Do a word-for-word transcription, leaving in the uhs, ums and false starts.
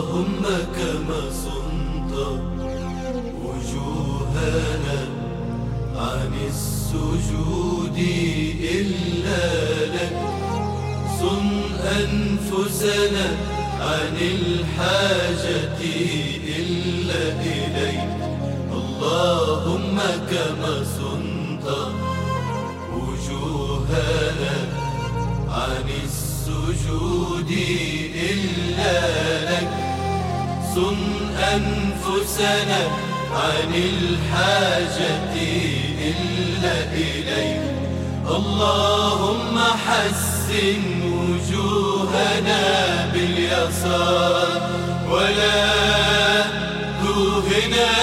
اللهم كما صنت وجوهنا عن السجود إلا لك، صن أنفسنا عن الحاجة إلا إليك. اللهم كما صنت وجوهنا عن السجود إلا لك، صن أنفسنا عن الحاجة إلا إليك. اللهم حسن وجوهنا باليسار ولا توهنا